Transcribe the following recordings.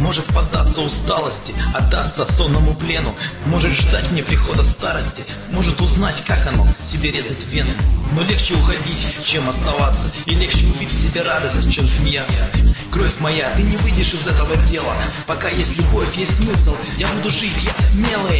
может поддаться усталости, отдаться сонному плену, может ждать мне прихода старости, может узнать, как оно, себе резать вены. Но легче уходить, чем оставаться, и легче убить себе радость, чем смеяться. Кровь моя, ты не выйдешь из этого тела. Пока есть любовь, есть смысл, я буду жить, я смелый.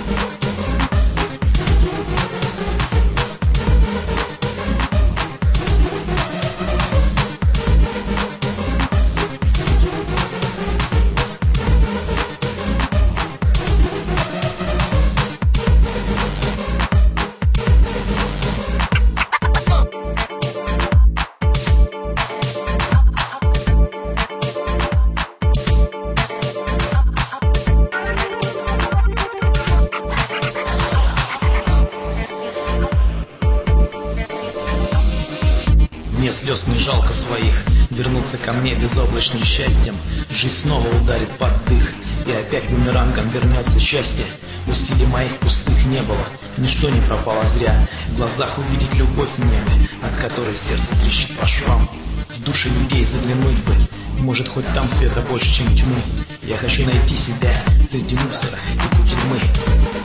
Мне слез не жалко своих, вернуться ко мне безоблачным счастьем. Жизнь снова ударит под дых, и опять бумерангом вернется счастье. Усилий моих пустых не было, ничто не пропало зря. В глазах увидеть любовь в небе, от которой сердце трещит по швам. В души людей заглянуть бы, может хоть там света больше, чем тьмы. Я хочу найти себя среди мусора и кутерьмы.